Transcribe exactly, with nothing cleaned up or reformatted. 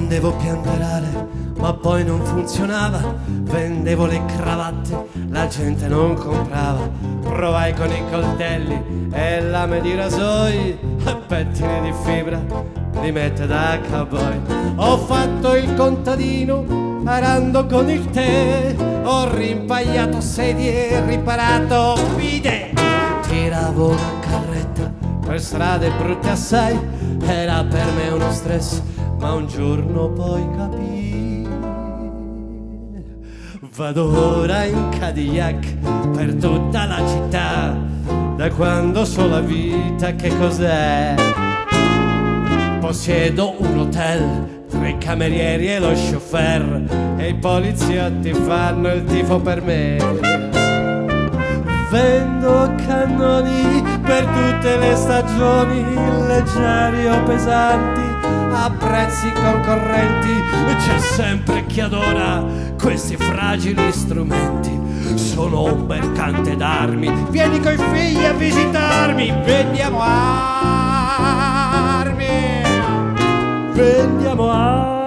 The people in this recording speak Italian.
Vendevo pianterale, ma poi non funzionava. Vendevo le cravatte, la gente non comprava. Provai con i coltelli e lame di rasoi e pettini di fibra li mette da cowboy. Ho fatto il contadino arando con il tè, ho rimpagliato sedie e riparato vide. Tiravo una carretta per strade brutte assai, era per me uno stress, ma un giorno poi capii. Vado ora in Cadillac per tutta la città, da quando so la vita che cos'è. Possiedo un hotel, tre camerieri e lo chauffeur, e i poliziotti fanno il tifo per me. Vendo cannoni per tutte le stagioni, leggeri o pesanti, a prezzi concorrenti. C'è sempre chi adora questi fragili strumenti. Sono un mercante d'armi, vieni coi figli a visitarmi. Vendiamo armi, vendiamo armi.